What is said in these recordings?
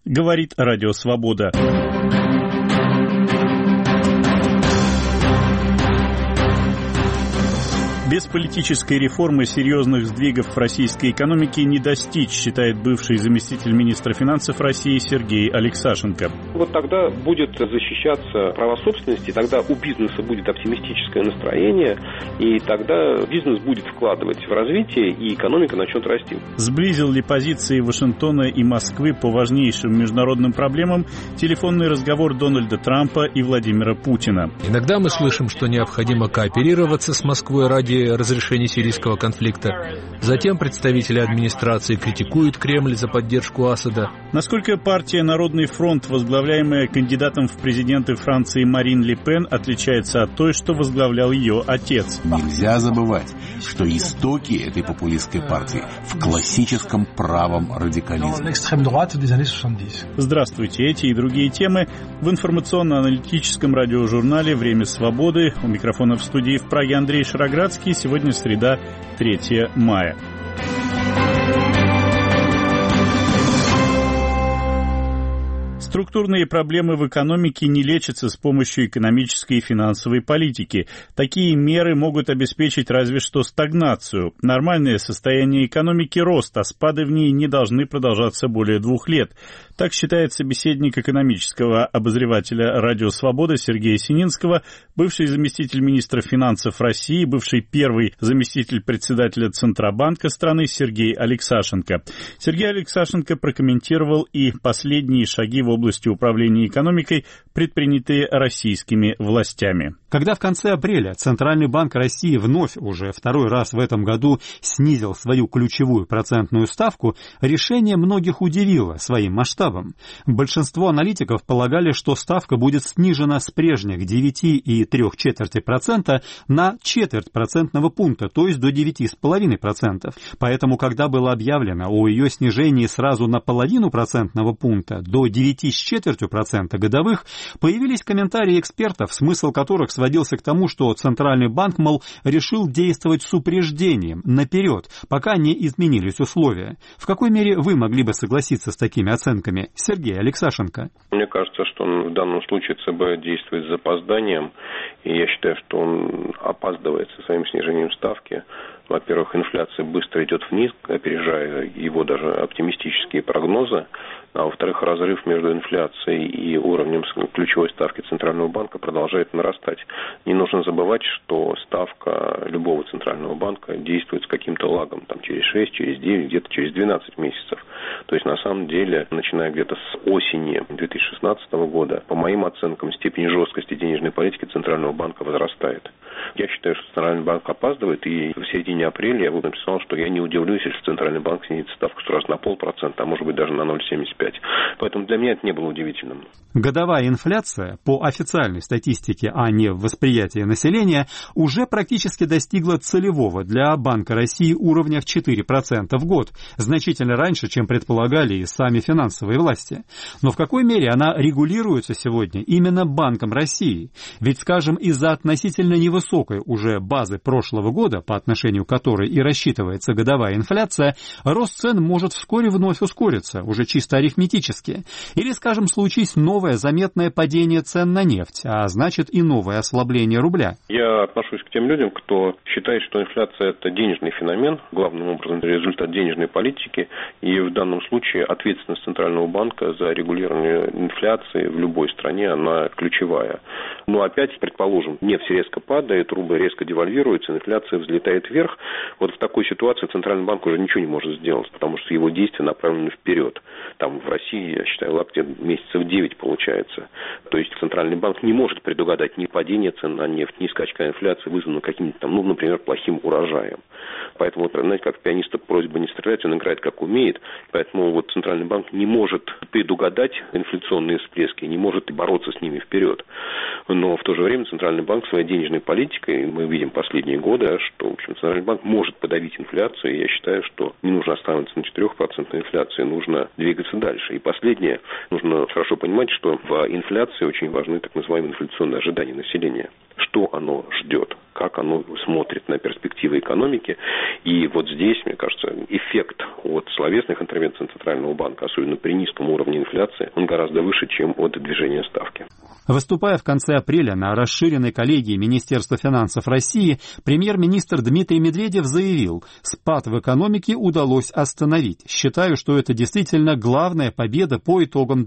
говорит Радио Свобода. Без политической реформы серьезных сдвигов в российской экономике не достичь, считает бывший заместитель министра финансов России Сергей Алексашенко. Вот тогда будет защищаться права собственности, тогда у бизнеса будет оптимистическое настроение, и тогда бизнес будет вкладывать в развитие, и экономика начнет расти. Сблизил ли позиции Вашингтона и Москвы по важнейшим международным проблемам телефонный разговор Дональда Трампа и Владимира Путина? Иногда мы слышим, что необходимо кооперироваться с Москвой ради разрешения сирийского конфликта. Затем представители администрации критикуют Кремль за поддержку Асада. Насколько партия «Народный фронт», возглавляемая кандидатом в президенты Франции Марин Ле Пен, отличается от той, что возглавлял ее отец? Нельзя забывать, что истоки этой популистской партии в классическом правом радикализме. Здравствуйте. Эти и другие темы в информационно-аналитическом радиожурнале «Время свободы». У микрофона в студии в Праге Андрей Шароградский. Сегодня среда, 3 мая. Структурные проблемы в экономике не лечатся с помощью экономической и финансовой политики. Такие меры могут обеспечить разве что стагнацию. Нормальное состояние экономики – рост, а спады в ней не должны продолжаться более 2 лет. Так считает собеседник экономического обозревателя «Радио Свобода» Сергея Сининского, бывший заместитель министра финансов России, бывший первый заместитель председателя Центробанка страны Сергей Алексашенко. Сергей Алексашенко прокомментировал и последние шаги в области управления экономикой, предпринятые российскими властями. Когда в конце апреля Центральный банк России вновь уже второй раз в этом году снизил свою ключевую процентную ставку, решение многих удивило своим масштабом. Большинство аналитиков полагали, что ставка будет снижена с прежних 9,3% на четверть процентного пункта, то есть до 9,5%. Поэтому, когда было объявлено о ее снижении сразу на 0,5% пункта до 9,25% годовых, появились комментарии экспертов, смысл которых сводился к тому, что Центральный банк, мол, решил действовать с упреждением, наперед, пока не изменились условия. В какой мере вы могли бы согласиться с такими оценками, Сергей Алексашенко? Мне кажется, что он в данном случае ЦБ действует с запозданием, и я считаю, что он опаздывает со своим снижением ставки. Во-первых, инфляция быстро идет вниз, опережая его даже оптимистические прогнозы. А во-вторых, разрыв между инфляцией и уровнем ключевой ставки Центрального банка продолжает нарастать. Не нужно забывать, что ставка любого Центрального банка действует с каким-то лагом, там, через 6, через 9, где-то через 12 месяцев. То есть, на самом деле, начиная где-то с осени 2016 года, по моим оценкам, степень жесткости денежной политики Центрального банка возрастает. Я считаю, что Центральный банк опаздывает, и в середине апреля я написал, что я не удивлюсь, если Центральный банк снизит ставку сразу на 0,5%, а может быть даже на 0,75%. Поэтому для меня это не было удивительным. Годовая инфляция, по официальной статистике, а не в восприятии населения, уже практически достигла целевого для Банка России уровня в 4% в год, значительно раньше, чем предполагали и сами финансовые власти. Но в какой мере она регулируется сегодня именно Банком России? Ведь, скажем, из-за относительно невысокой уже базы прошлого года, по отношению к которой и рассчитывается годовая инфляция, рост цен может вскоре вновь ускориться, уже чисто арифметически. Или, скажем, случись новое заметное падение цен на нефть, а значит и новое ослабление рубля. Я отношусь к тем людям, кто считает, что инфляция – это денежный феномен, главным образом результат денежной политики, и в данном случае ответственность Центрального банка за регулирование инфляции в любой стране, она ключевая. Но опять, предположим, нефть резко падает, рубль резко девальвируется, инфляция взлетает вверх. Вот в такой ситуации Центральный банк уже ничего не может сделать, потому что его действия направлены вперед. Там в России, я считаю, лапте месяцев 9 получается. То есть Центральный банк не может предугадать ни падение цен на нефть, ни скачка инфляции, вызванную каким-то там, например, плохим урожаем. Поэтому, вот, знаете, как пианиста просьба не стрелять, он играет как умеет. Поэтому вот Центральный банк не может предугадать инфляционные всплески, не может бороться с ними вперед. Но в то же время Центральный банк своей денежной политикой, мы видим последние годы, что в общем, Центральный банк может подавить инфляцию. И я считаю, что не нужно останавливаться на 4% инфляции, нужно двигаться дальше. И последнее, нужно хорошо понимать, что в инфляции очень важны так называемые инфляционные ожидания населения. Что оно ждет? как оно смотрит на перспективы экономики. И вот здесь, мне кажется, эффект от словесных интервенций Центрального банка, особенно при низком уровне инфляции, он гораздо выше, чем от движения ставки. Выступая в конце апреля на расширенной коллегии Министерства финансов России, премьер-министр Дмитрий Медведев заявил, спад в экономике удалось остановить. Считаю, что это действительно главная победа по итогам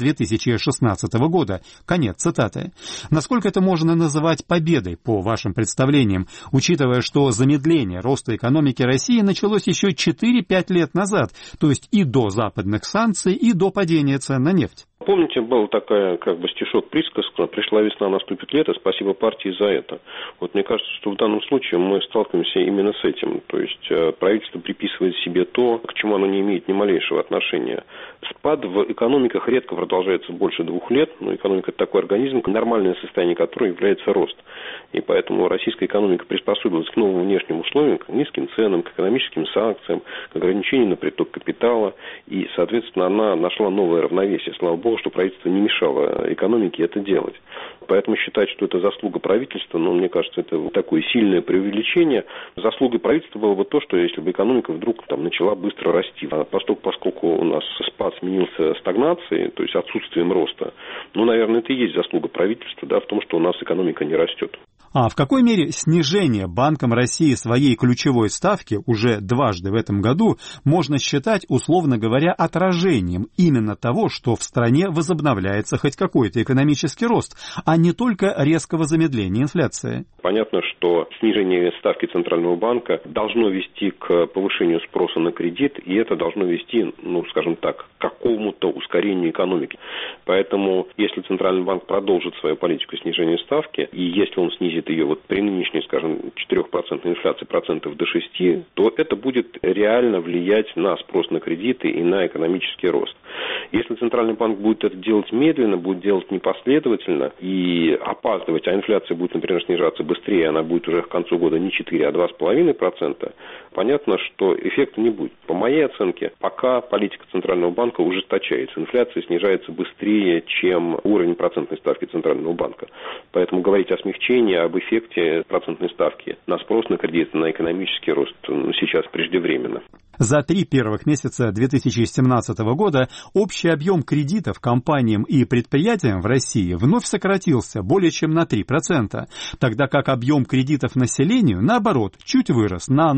2016 года. Конец цитаты. Насколько это можно называть победой, по вашим представлениям, учитывая, что замедление роста экономики России началось еще 4-5 лет назад, то есть и до западных санкций, и до падения цен на нефть? Помните, была такая стишок-присказка: «Пришла весна, наступит лето, спасибо партии за это». Вот мне кажется, что в данном случае мы сталкиваемся именно с этим. То есть правительство приписывает себе то, к чему оно не имеет ни малейшего отношения. Спад в экономиках редко продолжается больше 2 лет, но экономика – это такой организм, нормальное состояние которого является рост. И поэтому российская экономика приспособилась к новым внешним условиям, к низким ценам, к экономическим санкциям, к ограничению на приток капитала. И, соответственно, она нашла новое равновесие. Слава богу, что правительство не мешало экономике это делать. Поэтому считать, что это заслуга правительства, мне кажется, это такое сильное преувеличение. Заслугой правительства было бы то, что если бы экономика вдруг начала быстро расти. А поскольку у нас спад сменился стагнацией, то есть отсутствием роста, наверное, это и есть заслуга правительства, в том, что у нас экономика не растет. А в какой мере снижение Банком России своей ключевой ставки уже дважды в этом году можно считать, условно говоря, отражением именно того, что в стране возобновляется хоть какой-то экономический рост, а не только резкого замедления инфляции? Понятно, что снижение ставки Центрального банка должно вести к повышению спроса на кредит, и это должно вести, к какому-то ускорению экономики. Поэтому, если Центральный банк продолжит свою политику снижения ставки, и если он снизит ее при нынешней, 4% инфляции процентов до 6%, то это будет реально влиять на спрос на кредиты и на экономический рост. Если Центральный банк будет это делать медленно, будет делать непоследовательно и опаздывать, а инфляция будет, например, снижаться быстрее, она будет уже к концу года не 4, а 2,5%, понятно, что эффекта не будет. По моей оценке, пока политика Центрального банка ужесточается, инфляция снижается быстрее, чем уровень процентной ставки Центрального банка. Поэтому говорить о смягчении, об эффекте процентной ставки на спрос на кредиты, на экономический рост сейчас преждевременно. За 3 первых месяца 2017 года общий объем кредитов компаниям и предприятиям в России вновь сократился более чем на 3%, тогда как объем кредитов населению, наоборот, чуть вырос на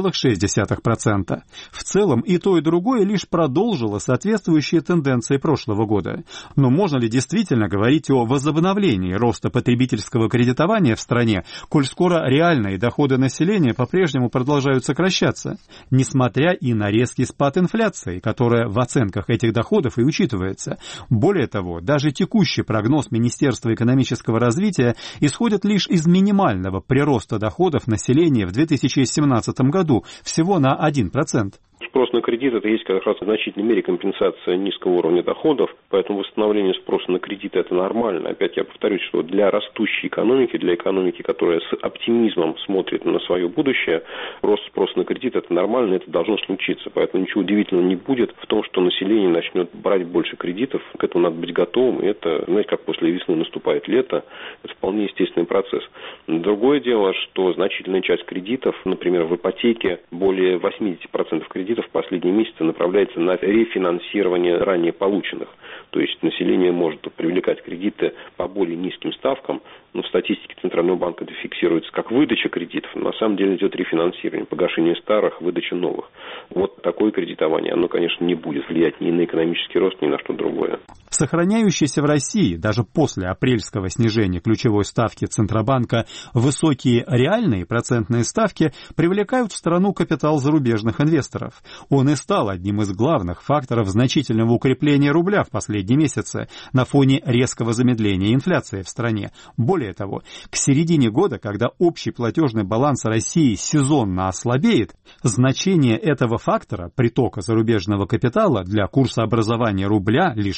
0,6%. В целом и то, и другое лишь продолжило соответствующие тенденции прошлого года. Но можно ли действительно говорить о возобновлении роста потребительского кредитования в стране, коль скоро реальные доходы населения по-прежнему продолжают сокращаться, несмотря и на резкий спад инфляции, которая в оценках этих доходов и учитывается? Более того, даже текущий прогноз Министерства экономического развития исходит лишь из минимального прироста доходов населения в 2017 году, всего на 1%. Спрос на кредит – это есть как раз в значительной мере компенсация низкого уровня доходов, поэтому восстановление спроса на кредиты – это нормально. Опять я повторюсь, что для растущей экономики, для экономики, которая с оптимизмом смотрит на свое будущее, рост спроса на кредит – это нормально, это должно случиться. Поэтому ничего удивительного не будет в том, что население начнет брать больше кредитов, к этому надо быть готовым, и это, знаете, как после весны наступает лето, это вполне естественный процесс. Другое дело, что значительная часть кредитов, например, в ипотеке, более 80% кредитов в последние месяцы направляется на рефинансирование ранее полученных. То есть население может привлекать кредиты по более низким ставкам, но в статистике Центрального банка это фиксируется как выдача кредитов. На самом деле идет рефинансирование, погашение старых, выдача новых. Вот такое кредитование, оно, конечно, не будет влиять ни на экономический рост, ни на что другое. Сохраняющиеся в России даже после апрельского снижения ключевой ставки Центробанка высокие реальные процентные ставки привлекают в страну капитал зарубежных инвесторов. Он и стал одним из главных факторов значительного укрепления рубля в последние месяцы на фоне резкого замедления инфляции в стране. Более того, к середине года, когда общий платежный баланс России сезонно ослабеет, значение этого фактора, притока зарубежного капитала для курсообразования рубля, лишь возрастет.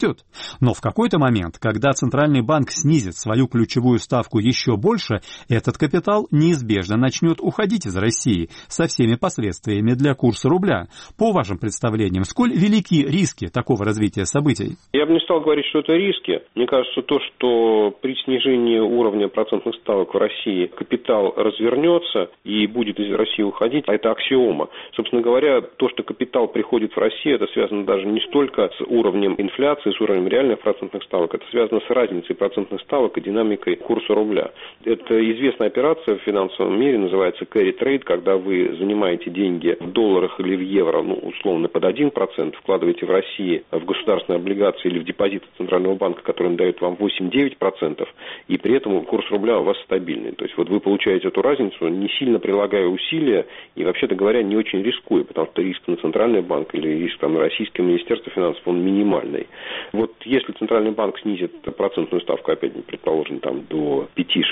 растет. Но в какой-то момент, когда Центральный банк снизит свою ключевую ставку еще больше, этот капитал неизбежно начнет уходить из России со всеми последствиями для курса рубля. По вашим представлениям, сколь велики риски такого развития событий? Я бы не стал говорить, что это риски. Мне кажется, то, что при снижении уровня процентных ставок в России капитал развернется и будет из России уходить, это аксиома. Собственно говоря, то, что капитал приходит в Россию, это связано даже не столько с уровнем инфляции, с уровнем реальных процентных ставок, это связано с разницей процентных ставок и динамикой курса рубля. Это известная операция в финансовом мире, называется carry trade, когда вы занимаете деньги в долларах или в евро, условно под 1%, вкладываете в России в государственные облигации или в депозиты Центрального банка, который он дает вам 8-9%, и при этом курс рубля у вас стабильный. То есть вот вы получаете эту разницу, не сильно прилагая усилия и, вообще-то говоря, не очень рискуя, потому что риск на Центральный банк или риск на Российское министерство финансов, он минимальный. Вот если Центральный банк снизит процентную ставку, опять, предположим, до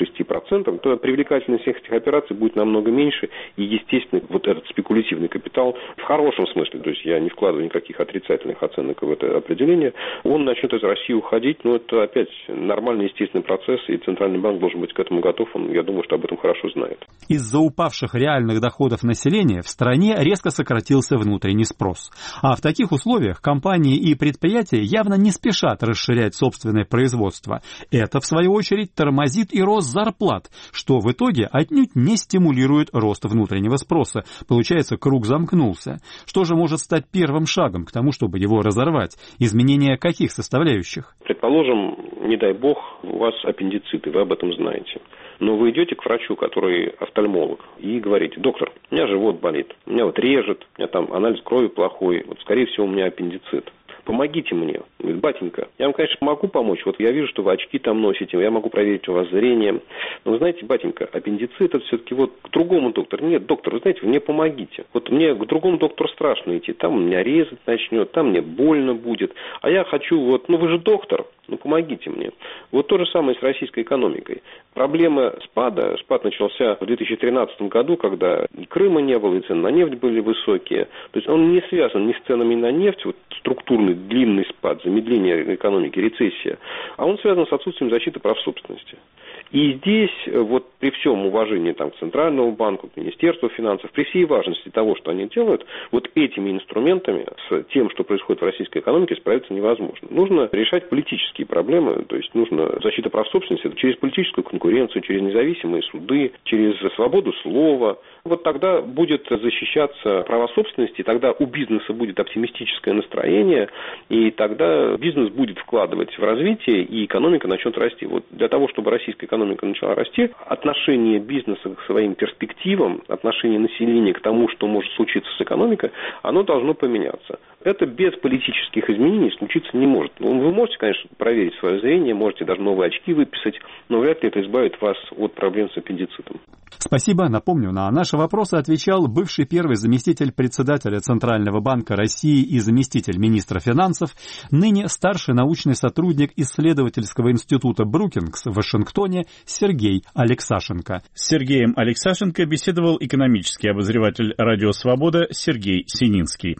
5-6%, то привлекательность всех этих операций будет намного меньше, и, естественно, вот этот спекулятивный капитал, в хорошем смысле, то есть я не вкладываю никаких отрицательных оценок в это определение, он начнет из России уходить, но это опять нормальный, естественный процесс, и Центральный банк должен быть к этому готов, я думаю, что об этом хорошо знает. Из-за упавших реальных доходов населения в стране резко сократился внутренний спрос. А в таких условиях компании и предприятия явно не спешат расширять собственное производство. Это, в свою очередь, тормозит и рост зарплат, что в итоге отнюдь не стимулирует рост внутреннего спроса. Получается, круг замкнулся. Что же может стать первым шагом к тому, чтобы его разорвать? Изменение каких составляющих? Предположим, не дай бог, у вас аппендицит, и вы об этом знаете. Но вы идете к врачу, который офтальмолог, и говорите: доктор, у меня живот болит, меня режет, у меня там анализ крови плохой, скорее всего, у меня аппендицит. Помогите мне. Говорит: батенька, я вам, конечно, могу помочь. Вот я вижу, что вы очки там носите, я могу проверить у вас зрение. Но вы знаете, батенька, аппендицит это все-таки к другому доктору. Нет, доктор, вы знаете, вы мне помогите. Мне к другому доктору страшно идти. Там меня резать начнет, там мне больно будет. А я хочу вы же доктор, помогите мне. Вот то же самое с российской экономикой. Проблема спада. Спад начался в 2013 году, когда и Крыма не было, и цены на нефть были высокие. То есть он не связан ни с ценами на нефть, структурный длинный спад, замедление экономики, рецессия, а он связан с отсутствием защиты прав собственности. И здесь, при всем уважении к Центральному банку, к Министерству финансов, при всей важности того, что они делают, этими инструментами с тем, что происходит в российской экономике, справиться невозможно. Нужно решать политические проблемы, то есть нужно защита прав собственности через политическую конкуренцию, через независимые суды, через свободу слова. Тогда будет защищаться права собственности, тогда у бизнеса будет оптимистическое настроение, и тогда бизнес будет вкладывать в развитие, и экономика начнет расти. Для того, чтобы российская экономика начала расти, отношение бизнеса к своим перспективам, отношение населения к тому, что может случиться с экономикой, оно должно поменяться. Это без политических изменений случиться не может. Вы можете, конечно, проверить свое зрение, можете даже новые очки выписать, но вряд ли это избавит вас от проблем с аппендицитом. Спасибо. Напомню, на наши вопросы отвечал бывший первый заместитель председателя Центрального банка России и заместитель министра финансов, ныне старший научный сотрудник исследовательского института Брукингс в Вашингтоне Сергей Алексашенко. С Сергеем Алексашенко беседовал экономический обозреватель «Радио Свобода» Сергей Сининский.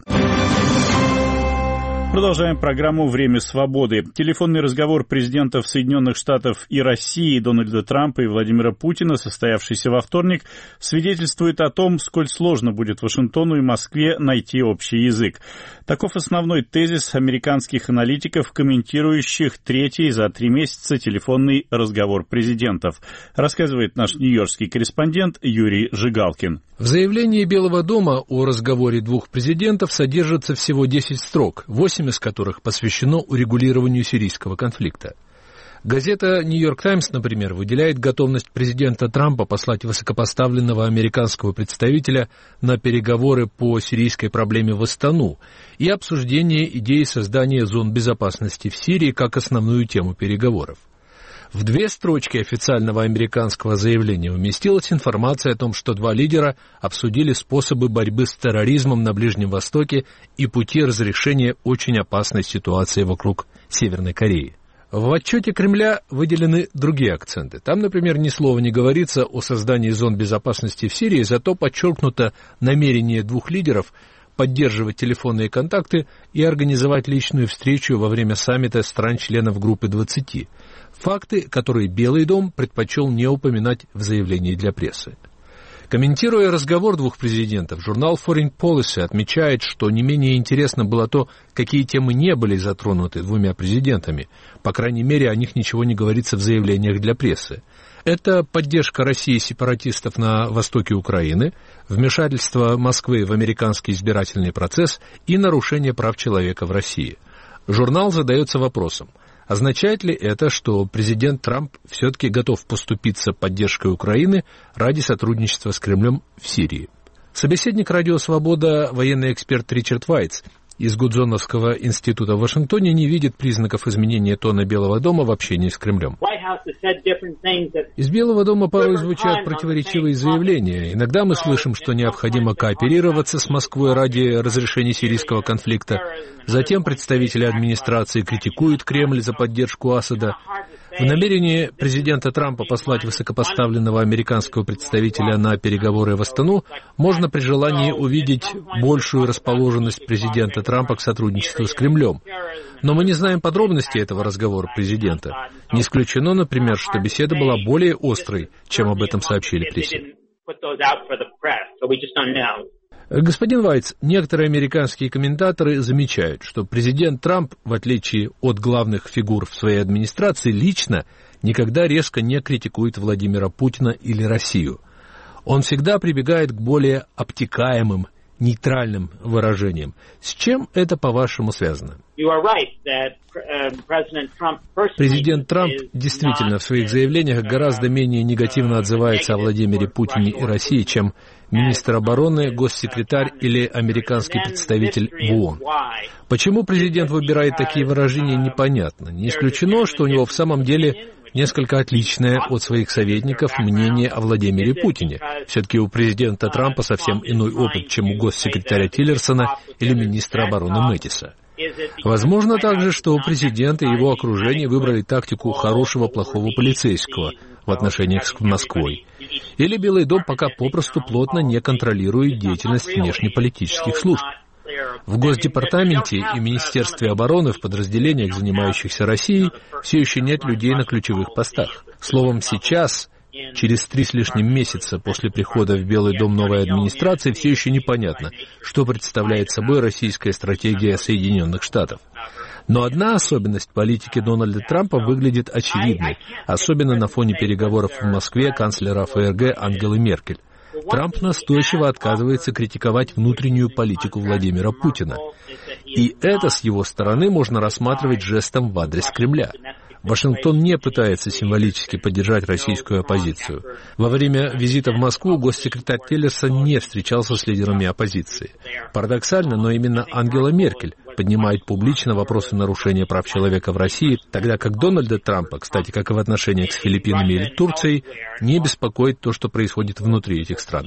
Продолжаем программу «Время свободы». Телефонный разговор президентов Соединенных Штатов и России Дональда Трампа и Владимира Путина, состоявшийся во вторник, свидетельствует о том, сколь сложно будет Вашингтону и Москве найти общий язык. Таков основной тезис американских аналитиков, комментирующих третий за 3 месяца телефонный разговор президентов, рассказывает наш нью-йоркский корреспондент Юрий Жигалкин. В заявлении Белого дома о разговоре двух президентов содержится всего 10 строк, 8 из которых посвящено урегулированию сирийского конфликта. Газета «Нью-Йорк Таймс», например, выделяет готовность президента Трампа послать высокопоставленного американского представителя на переговоры по сирийской проблеме в Астану и обсуждение идеи создания зон безопасности в Сирии как основную тему переговоров. В 2 строчки официального американского заявления уместилась информация о том, что 2 лидера обсудили способы борьбы с терроризмом на Ближнем Востоке и пути разрешения очень опасной ситуации вокруг Северной Кореи. В отчете Кремля выделены другие акценты. Там, например, ни слова не говорится о создании зон безопасности в Сирии, зато подчеркнуто намерение 2 лидеров поддерживать телефонные контакты и организовать личную встречу во время саммита стран-членов группы 20. Факты, которые Белый дом предпочел не упоминать в заявлении для прессы. Комментируя разговор двух президентов, журнал Foreign Policy отмечает, что не менее интересно было то, какие темы не были затронуты двумя президентами. По крайней мере, о них ничего не говорится в заявлениях для прессы. Это поддержка России сепаратистов на востоке Украины, вмешательство Москвы в американский избирательный процесс и нарушение прав человека в России. Журнал задается вопросом, означает ли это, что президент Трамп все-таки готов поступиться поддержкой Украины ради сотрудничества с Кремлем в Сирии? Собеседник «Радио Свобода», военный эксперт Ричард Вайтс из Гудзоновского института в Вашингтоне не видит признаков изменения тона Белого дома в общении с Кремлем. Из Белого дома порой звучат противоречивые заявления. Иногда мы слышим, что необходимо кооперироваться с Москвой ради разрешения сирийского конфликта. Затем представители администрации критикуют Кремль за поддержку Асада. В намерении президента Трампа послать высокопоставленного американского представителя на переговоры в Астану можно при желании увидеть большую расположенность президента Трампа к сотрудничеству с Кремлем. Но мы не знаем подробностей этого разговора президента. Не исключено, например, что беседа была более острой, чем об этом сообщили прессе. Господин Вайтс, некоторые американские комментаторы замечают, что президент Трамп, в отличие от главных фигур в своей администрации, лично никогда резко не критикует Владимира Путина или Россию. Он всегда прибегает к более обтекаемым, нейтральным выражениям. С чем это, по-вашему, связано? Президент Трамп действительно в своих заявлениях гораздо менее негативно отзывается о Владимире Путине и России, чем министр обороны, госсекретарь или американский представитель в ООН. Почему президент выбирает такие выражения, непонятно. Не исключено, что у него в самом деле несколько отличное от своих советников мнение о Владимире Путине. Все-таки у президента Трампа совсем иной опыт, чем у госсекретаря Тиллерсона или министра обороны Мэттиса. Возможно также, что президент и его окружение выбрали тактику хорошего плохого полицейского в отношениях с Москвой. Или Белый дом пока попросту плотно не контролирует деятельность внешнеполитических служб. В Госдепартаменте и Министерстве обороны в подразделениях, занимающихся Россией, все еще нет людей на ключевых постах. Словом, сейчас, через 3 с лишним месяца после прихода в Белый дом новой администрации, все еще непонятно, что представляет собой российская стратегия Соединенных Штатов. Но одна особенность политики Дональда Трампа выглядит очевидной, особенно на фоне переговоров в Москве канцлера ФРГ Ангелы Меркель. Трамп настойчиво отказывается критиковать внутреннюю политику Владимира Путина. И это с его стороны можно рассматривать жестом в адрес Кремля. Вашингтон не пытается символически поддержать российскую оппозицию. Во время визита в Москву госсекретарь Тиллерсон не встречался с лидерами оппозиции. Парадоксально, но именно Ангела Меркель поднимает публично вопросы нарушения прав человека в России, тогда как Дональда Трампа, кстати, как и в отношениях с Филиппинами или Турцией, не беспокоит то, что происходит внутри этих стран.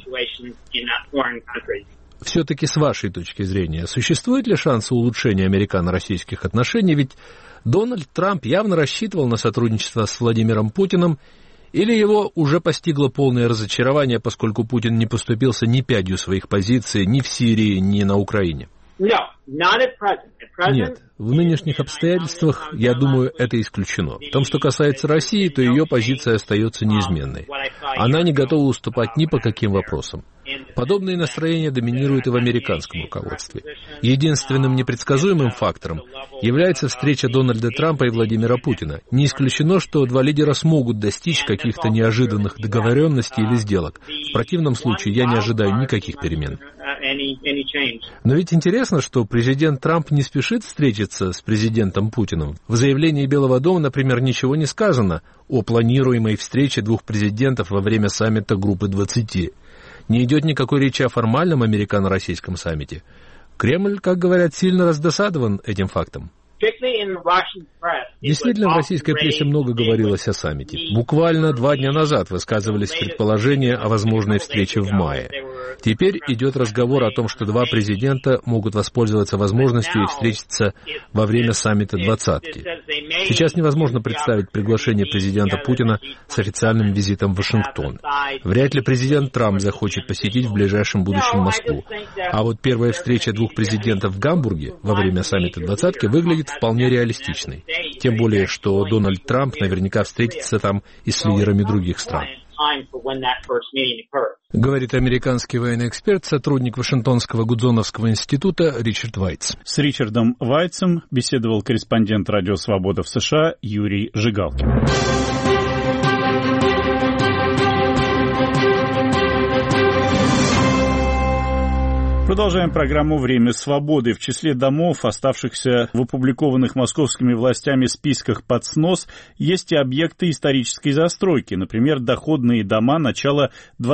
Все-таки с вашей точки зрения, существует ли шанс улучшения американо-российских отношений? Ведь Дональд Трамп явно рассчитывал на сотрудничество с Владимиром Путиным, или его уже постигло полное разочарование, поскольку Путин не поступился ни пядью своих позиций ни в Сирии, ни на Украине? Нет, в нынешних обстоятельствах, я думаю, это исключено. В том, что касается России, то ее позиция остается неизменной. Она не готова уступать ни по каким вопросам. Подобные настроения доминируют и в американском руководстве. Единственным непредсказуемым фактором является встреча Дональда Трампа и Владимира Путина. Не исключено, что два лидера смогут достичь каких-то неожиданных договоренностей или сделок. В противном случае я не ожидаю никаких перемен. Но ведь интересно, что президент Трамп не спешит встретиться с президентом Путиным. В заявлении Белого дома, например, ничего не сказано о планируемой встрече двух президентов во время саммита Группы 20. Не идет никакой речи о формальном американо-российском саммите. Кремль, как говорят, сильно раздосадован этим фактом. Действительно, в российской прессе много говорилось о саммите. Буквально 2 дня назад высказывались предположения о возможной встрече в мае. Теперь идет разговор о том, что два президента могут воспользоваться возможностью и встретиться во время саммита «двадцатки». Сейчас невозможно представить приглашение президента Путина с официальным визитом в Вашингтон. Вряд ли президент Трамп захочет посетить в ближайшем будущем Москву. А вот первая встреча двух президентов в Гамбурге во время саммита «двадцатки» выглядит вполне реалистичной. Тем более, что Дональд Трамп наверняка встретится там и с лидерами других стран. Говорит американский военный эксперт, сотрудник Вашингтонского Гудзоновского института Ричард Вайтс. С Ричардом Вайтсом беседовал корреспондент «Радио Свобода» в США Юрий Жигалкин. Продолжаем программу «Время свободы». В числе домов, оставшихся в опубликованных московскими властями списках под снос, есть и объекты исторической застройки, например, доходные дома начала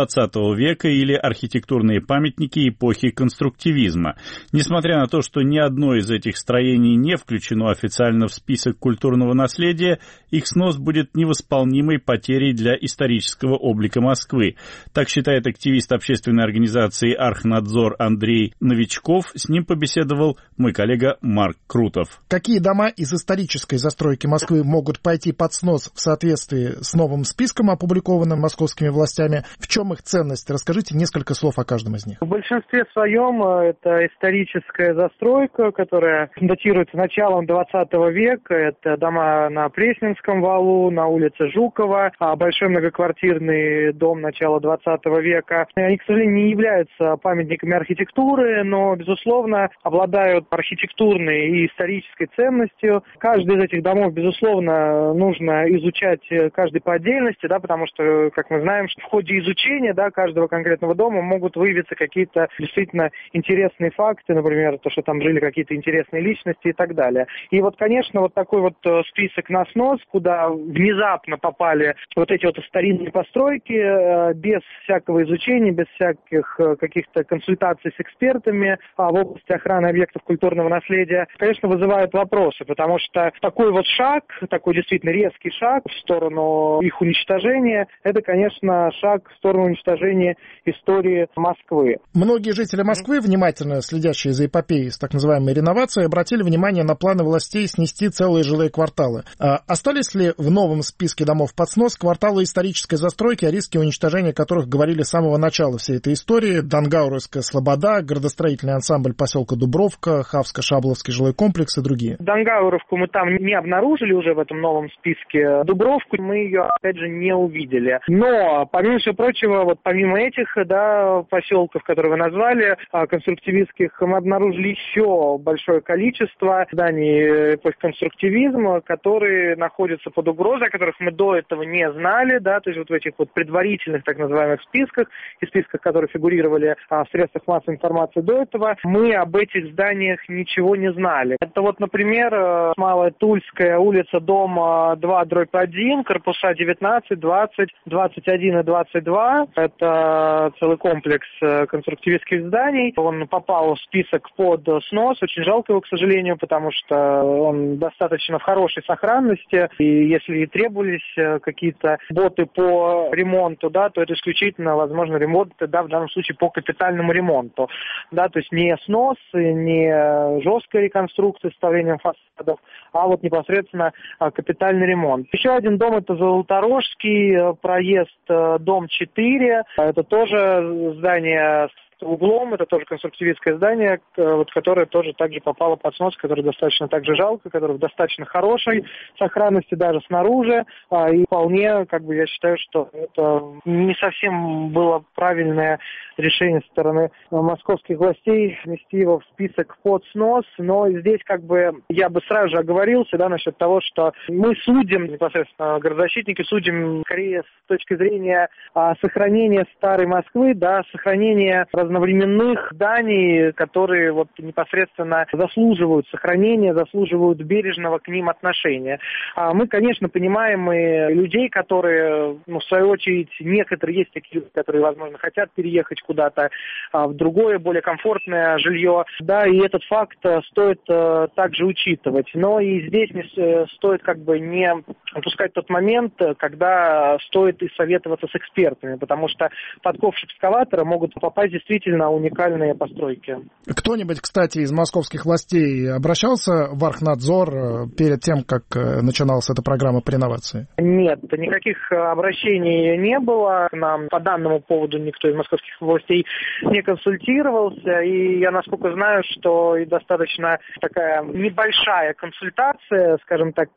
XX века или архитектурные памятники эпохи конструктивизма. Несмотря на то, что ни одно из этих строений не включено официально в список культурного наследия, их снос будет невосполнимой потерей для исторического облика Москвы. Так считает активист общественной организации «Архнадзор» Андрей Новичков. С ним побеседовал мой коллега Марк Крутов. Какие дома из исторической застройки Москвы могут пойти под снос в соответствии с новым списком, опубликованным московскими властями? В чем их ценность? Расскажите несколько слов о каждом из них. В большинстве своем это историческая застройка, которая датируется началом 20 века. Это дома на Пресненском валу, на улице Жукова, большой многоквартирный дом начала 20 века. Они, к сожалению, не являются памятниками архитектуры, но, безусловно, обладают архитектурной и исторической ценностью. Каждый из этих домов, безусловно, нужно изучать каждый по отдельности, да, потому что, как мы знаем, в ходе изучения, да, каждого конкретного дома могут выявиться какие-то действительно интересные факты, например, то, что там жили какие-то интересные личности и так далее. И вот, конечно, вот такой вот список на снос, куда внезапно попали вот эти вот старинные постройки, без всякого изучения, без всяких каких-то консультаций с экспертами в области охраны объектов культурного наследия, конечно, вызывает вопросы, потому что такой вот шаг, такой действительно резкий шаг в сторону их уничтожения, это, конечно, шаг в сторону уничтожения истории Москвы. Многие жители Москвы, внимательно следящие за эпопеей с так называемой реновацией, обратили внимание на планы властей снести целые жилые кварталы. Остались ли в новом списке домов под снос кварталы исторической застройки, о риске уничтожения которых говорили с самого начала всей этой истории? Дангауровская Слобода, городостроительный ансамбль поселка Дубровка, Хавско-Шабловский жилой комплекс и другие. Дангауровку мы там не обнаружили уже в этом новом списке. Дубровку мы ее, опять же, не увидели. Но, помимо всего прочего, вот помимо этих, да, поселков, которые вы назвали, конструктивистских, мы обнаружили еще большое количество зданий эпохи конструктивизма, которые находятся под угрозой, о которых мы до этого не знали, да, то есть вот в этих вот предварительных так называемых списках и списках, которые фигурировали в средствах массовой информации до этого, мы об этих зданиях ничего не знали. Это вот, например, Малая Тульская улица, дом 2/1, корпуса 19, 20, 21 и 22. Это целый комплекс конструктивистских зданий. Он попал в список под снос. Очень жалко его, к сожалению, потому что он достаточно в хорошей сохранности. И если и требовались какие-то работы по ремонту, да, то это исключительно, возможно, ремонт, да, в данном случае по капитальному ремонту. Да, то есть не снос, не жесткая реконструкция с вставлением фасадов, а вот непосредственно капитальный ремонт. Еще один дом — это Золоторожский проезд, дом 4. Это тоже здание с углом, это тоже конструктивистское здание, вот, которое тоже также попало под снос, которое достаточно также жалко, которое в достаточно хорошей сохранности даже снаружи, и вполне, как бы, я считаю, что это не совсем было правильное решение со стороны московских властей внести его в список под снос, но здесь, как бы, я бы сразу же оговорился, да, насчет того, что мы судим, непосредственно городозащитники судим скорее с точки зрения сохранения старой Москвы, да, сохранения разнообразия разновременных зданий, которые вот непосредственно заслуживают сохранения, заслуживают бережного к ним отношения. Мы, конечно, понимаем и людей, которые, в свою очередь, некоторые есть такие люди, которые, возможно, хотят переехать куда-то в другое, более комфортное жилье. Да, и этот факт стоит также учитывать. Но и здесь не стоит не упускать тот момент, когда стоит и советоваться с экспертами, потому что под ковш экскаватора могут попасть действительно уникальные постройки. Кто-нибудь, кстати, из московских властей обращался в Архнадзор перед тем, как начиналась эта программа по реновации? Нет, никаких обращений не было. К нам по данному поводу никто из московских властей не консультировался. И я, насколько знаю, что и достаточно такая небольшая консультация, скажем так,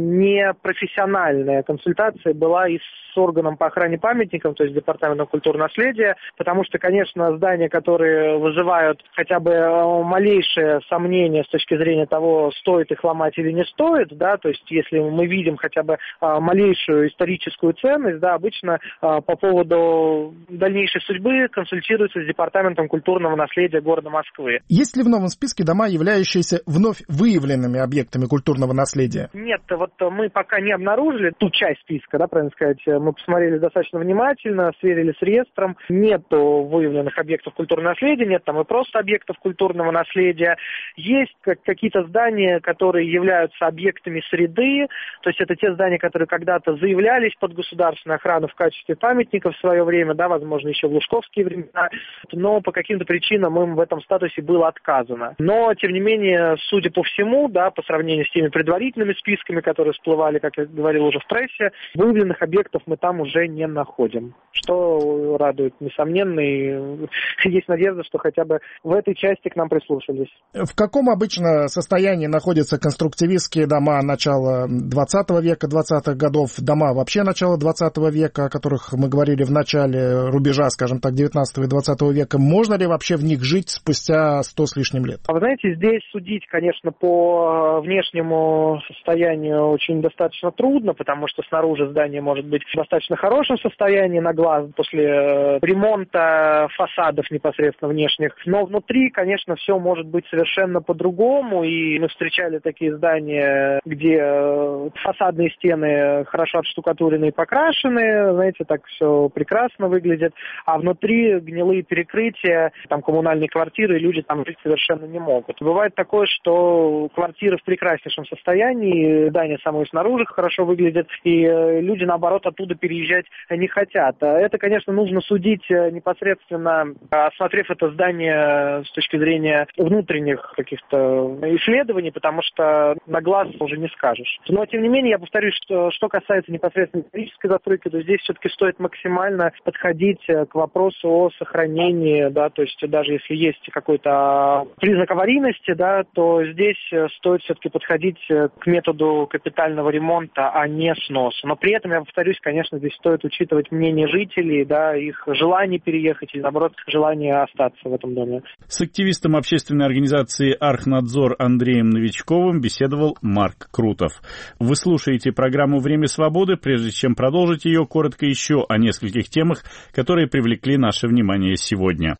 непрофессиональная консультация была и с органом по охране памятников, то есть Департаментом культурного наследия, потому что, конечно, здания, которые вызывают хотя бы малейшее сомнение с точки зрения того, стоит их ломать или не стоит, да, то есть если мы видим хотя бы малейшую историческую ценность, да, обычно по поводу дальнейшей судьбы консультируются с Департаментом культурного наследия города Москвы. Есть ли в новом списке дома, являющиеся вновь выявленными объектами культурного наследия? Нет, вот мы пока не обнаружили ту часть списка, да, правильно сказать, мы посмотрели достаточно внимательно, сверили с реестром, нету выявленных объектов культурного наследия, нет там и просто объектов культурного наследия. Есть какие-то здания, которые являются объектами среды, то есть это те здания, которые когда-то заявлялись под государственную охрану в качестве памятников в свое время, да, возможно, еще в лужковские времена, но по каким-то причинам им в этом статусе было отказано. Но, тем не менее, судя по всему, да, по сравнению с теми предварительными списками, которые всплывали, как я говорил уже в прессе, выявленных объектов мы там уже не находим, что радует, несомненно, и есть надежда, что хотя бы в этой части к нам прислушались. В каком обычно состоянии находятся конструктивистские дома начала 20 века, 20-х годов, дома вообще начала 20 века, о которых мы говорили в начале рубежа, скажем так, 19 и 20 века? Можно ли вообще в них жить спустя 100 с лишним лет? Вы знаете, здесь судить, конечно, по внешнему состоянию очень достаточно трудно, потому что снаружи здание может быть в достаточно хорошем состоянии на глаз после ремонта фасадов непосредственно внешних. Но внутри, конечно, все может быть совершенно по-другому. И мы встречали такие здания, где фасадные стены хорошо отштукатурены и покрашены. Знаете, так все прекрасно выглядит. А внутри гнилые перекрытия, там коммунальные квартиры, и люди там жить совершенно не могут. Бывает такое, что квартиры в прекраснейшем состоянии, здание само и снаружи хорошо выглядит, и люди, наоборот, оттуда переезжать не хотят. Это, конечно, нужно судить непосредственно, осмотрев это здание с точки зрения внутренних каких-то исследований, потому что на глаз уже не скажешь. Но, тем не менее, я повторюсь, что касается непосредственно исторической застройки, то здесь все-таки стоит максимально подходить к вопросу о сохранении, да, то есть даже если есть какой-то признак аварийности, да, то здесь стоит все-таки подходить к методу капитального ремонта, а не сноса. Но при этом, я повторюсь, конечно, здесь стоит учитывать мнение жителей, да, их желание переехать или, наоборот, желание остаться в этом доме. С активистом общественной организации «Архнадзор» Андреем Новичковым беседовал Марк Крутов. Вы слушаете программу «Время свободы». Прежде чем продолжить ее, коротко еще о нескольких темах, которые привлекли наше внимание сегодня.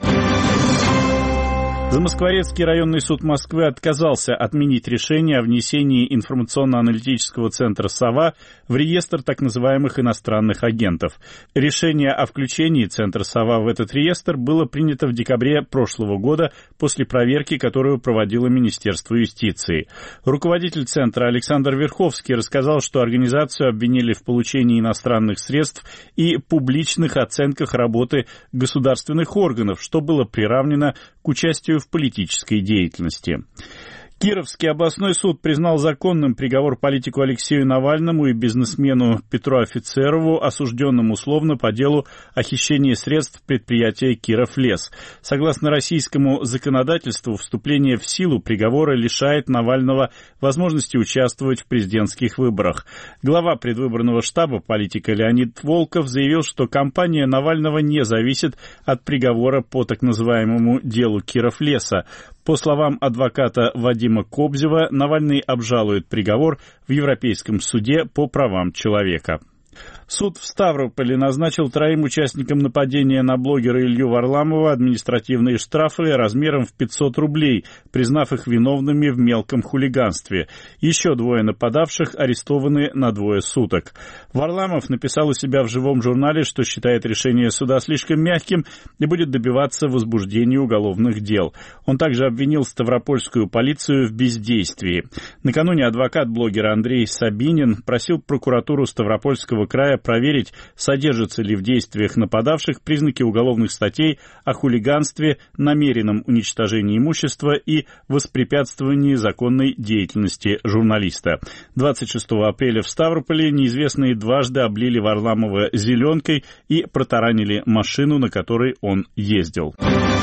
Замоскворецкий районный суд Москвы отказался отменить решение о внесении информационно-аналитического центра «Сова» в реестр так называемых иностранных агентов. Решение о включении центра «Сова» в этот реестр было принято в декабре прошлого года после проверки, которую проводило Министерство юстиции. Руководитель центра Александр Верховский рассказал, что организацию обвинили в получении иностранных средств и публичных оценках работы государственных органов, что было приравнено к участию в политической деятельности. Кировский областной суд признал законным приговор политику Алексею Навальному и бизнесмену Петру Офицерову, осужденным условно по делу о хищении средств предприятия «Кировлес». Согласно российскому законодательству, вступление в силу приговора лишает Навального возможности участвовать в президентских выборах. Глава предвыборного штаба политика Леонид Волков заявил, что кампания Навального не зависит от приговора по так называемому делу «Кировлеса». По словам адвоката Вадима Кобзева, Навальный обжалует приговор в Европейском суде по правам человека. Суд в Ставрополе назначил 3 участникам нападения на блогера Илью Варламова административные штрафы размером в 500 рублей, признав их виновными в мелком хулиганстве. Еще 2 нападавших арестованы на 2 суток. Варламов написал у себя в живом журнале, что считает решение суда слишком мягким и будет добиваться возбуждения уголовных дел. Он также обвинил ставропольскую полицию в бездействии. Накануне адвокат блогера Андрей Сабинин просил прокуратуру Ставропольского края проверить, содержатся ли в действиях нападавших признаки уголовных статей о хулиганстве, намеренном уничтожении имущества и воспрепятствовании законной деятельности журналиста. 26 апреля в Ставрополе неизвестные дважды облили Варламова зеленкой и протаранили машину, на которой он ездил.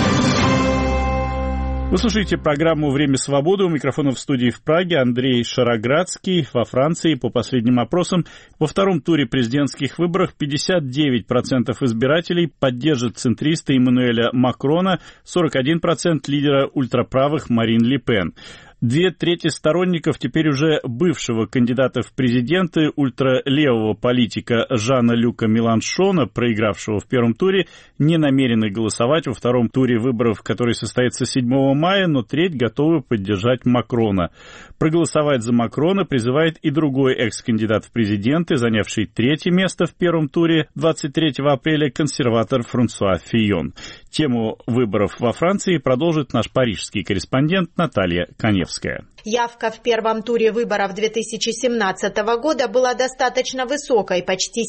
Вы слушаете программу «Время свободы». У микрофона в студии в Праге Андрей Шароградский. Во Франции, по последним опросам, во втором туре президентских выборов 59% избирателей поддержат центриста Эммануэля Макрона, 41% лидера ультраправых Марин Ле Пен. 2/3 сторонников теперь уже бывшего кандидата в президенты ультралевого политика Жана-Люка Меланшона, проигравшего в первом туре, не намерены голосовать во втором туре выборов, который состоится 7 мая, но треть готовы поддержать Макрона. Проголосовать за Макрона призывает и другой экс-кандидат в президенты, занявший 3-е место в первом туре 23 апреля, консерватор Франсуа Фийон. Тему выборов во Франции продолжит наш парижский корреспондент Наталья Коневская. Явка в первом туре выборов 2017 года была достаточно высокой, почти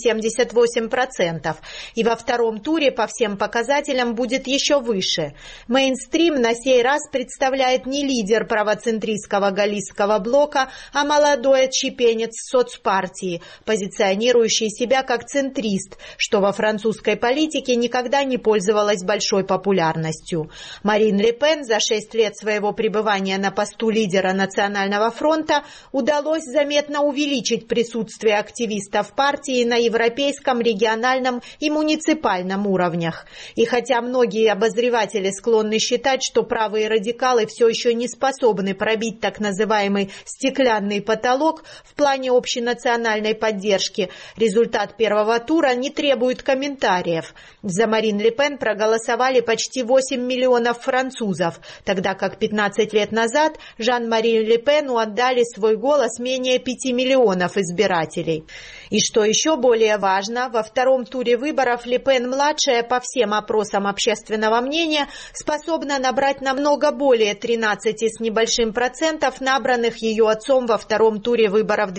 78%, и во втором туре по всем показателям будет еще выше. Мейнстрим на сей раз представляет не лидер правоцентристского галлийского блока, а молодой отщепенец соцпартии, позиционирующий себя как центрист, что во французской политике никогда не пользовалось большой популярностью. Марин Ле Пен за 6 лет своего пребывания на посту лидера Национального фронта удалось заметно увеличить присутствие активистов партии на европейском, региональном и муниципальном уровнях. И хотя многие обозреватели склонны считать, что правые радикалы все еще не способны пробить так называемый стеклянный потолок в плане общенациональной поддержки, результат первого тура не требует комментариев. За Марин Ле Пен проголосовали почти 8 миллионов французов, тогда как 15 лет назад Жан-Мари Ле Пену отдали свой голос менее 5 миллионов избирателей. И что еще более важно, во втором туре выборов Ле Пен-младшая по всем опросам общественного мнения способна набрать намного более 13 с небольшим процентов, набранных ее отцом во втором туре выборов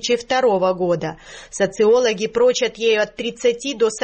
2002 года. Социологи прочат ею от 30 до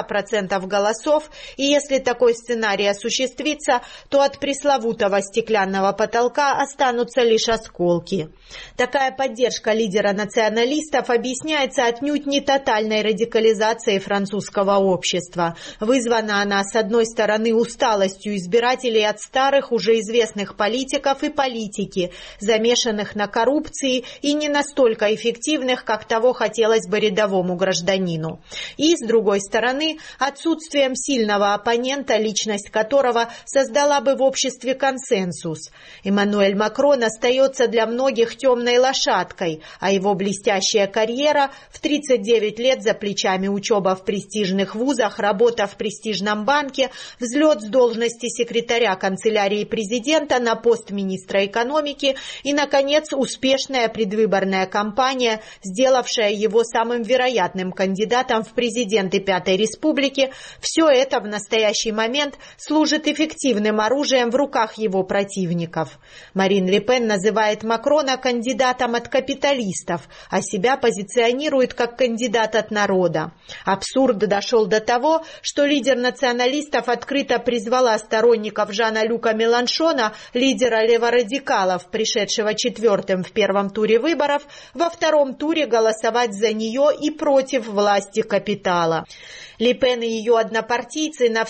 40% голосов, и если такой сценарий осуществится, то от пресловутого стеклянного потолка останутся лишь осколки. Такая поддержка лидера националистов объясняется отнюдь не тотальной радикализацией французского общества. Вызвана она, с одной стороны, усталостью избирателей от старых, уже известных политиков и политики, замешанных на коррупции и не настолько эффективных, как того хотелось бы рядовому гражданину. И, с другой стороны, отсутствием сильного оппонента, личность которого создала бы в обществе консенсус. Эммануэль Макрон остается для многих темной лошадкой, а его блестящая карьера в 39 лет за плечами, учеба в престижных вузах, работа в престижном банке, взлет с должности секретаря канцелярии президента на пост министра экономики и, наконец, успешная предвыборная кампания, сделавшая его самым вероятным кандидатом в президенты Пятой Республики, все это в настоящий момент служит эффективным оружием в руках его противников. Марин Ле Пен называет Макрона кандидатом от капиталистов, а себя позиционирует как кандидат от народа. Абсурд дошел до того, что лидер националистов открыто призвала сторонников Жана-Люка Меланшона, лидера леворадикалов, пришедшего 4-м в первом туре выборов, во втором туре голосовать за нее и против власти капитала. Ле Пен и ее однопартийцы на всех митингах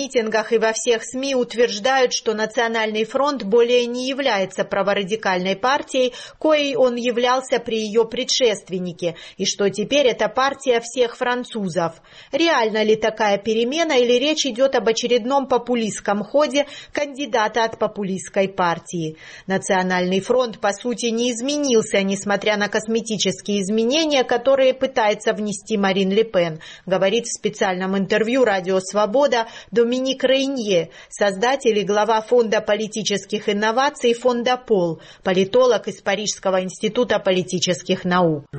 митингах и во всех СМИ утверждают, что Национальный фронт более не является праворадикальной партией, коей он являлся при ее предшественнике, и что теперь это партия всех французов. Реальна ли такая перемена или речь идет об очередном популистском ходе кандидата от популистской партии? Национальный фронт, по сути, не изменился, несмотря на косметические изменения, которые пытается внести Марин Ле Пен, говорит в специальном интервью «Радио Свобода» Доминик Рейнье, создатель и глава Фонда политических инноваций Фонда Пол, политолог из Парижского института политических наук. У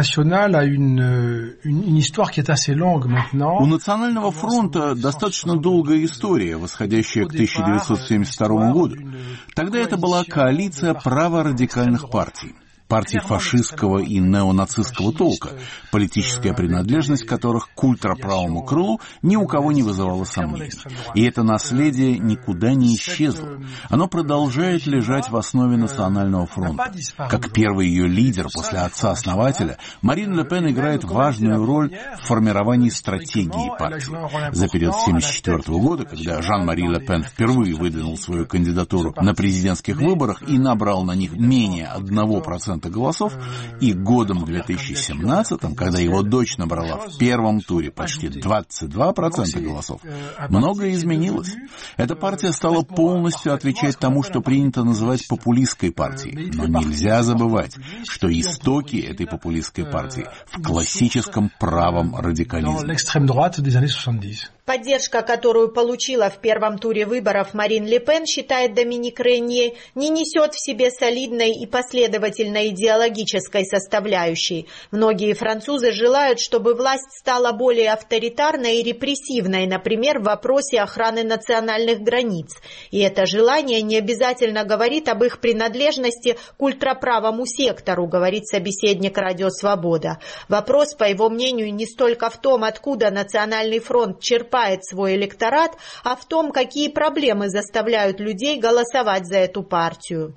Национального фронта достаточно долгая история, восходящая к 1972 году. Тогда это была коалиция праворадикальных партий. Партий фашистского и неонацистского толка, политическая принадлежность которых к ультраправому крылу ни у кого не вызывала сомнений. И это наследие никуда не исчезло. Оно продолжает лежать в основе Национального фронта. Как первый ее лидер после отца-основателя, Марин Ле Пен играет важную роль в формировании стратегии партии. За период 1974 года, когда Жан-Мари Ле Пен впервые выдвинул свою кандидатуру на президентских выборах и набрал на них менее 1% голосов, и годом 2017, когда его дочь набрала в первом туре почти 22% голосов, многое изменилось. Эта партия стала полностью отвечать тому, что принято называть популистской партией. Но нельзя забывать, что истоки этой популистской партии в классическом правом радикализме. Поддержка, которую получила в первом туре выборов Марин Ле Пен, считает Доминик Рейнье, не несет в себе солидной и последовательной идеологической составляющей. Многие французы желают, чтобы власть стала более авторитарной и репрессивной, например, в вопросе охраны национальных границ. И это желание не обязательно говорит об их принадлежности к ультраправому сектору, говорит собеседник «Радио Свобода». Вопрос, по его мнению, не столько в том, откуда Национальный фронт черпает свой электорат, а в том, какие проблемы заставляют людей голосовать за эту партию.